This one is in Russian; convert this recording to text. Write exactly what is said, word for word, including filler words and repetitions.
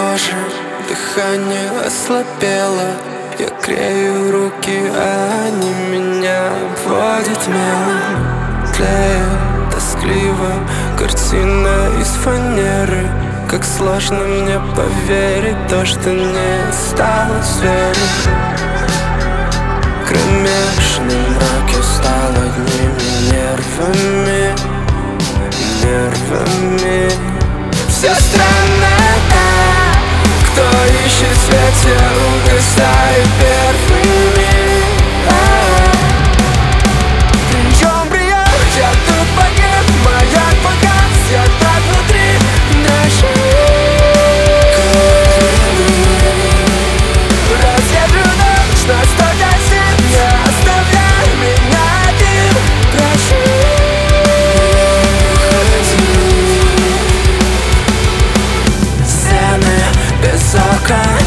коже, дыхание ослабело. Я грею руки, а они меня обводят мелом. Тлеет тоскливо картина из фанеры. Как сложно мне поверить то, что не осталось веры. Кромешный мрак я стал одними нервами, нервами. Все странно так, кто ищет свет, те угасают первыми. Причем приехать, я тут погиб, маяк погас, я так внутри дрожу. Разъеблю ночь на сто десять, не оставляй меня один, прошу. Стены без окон,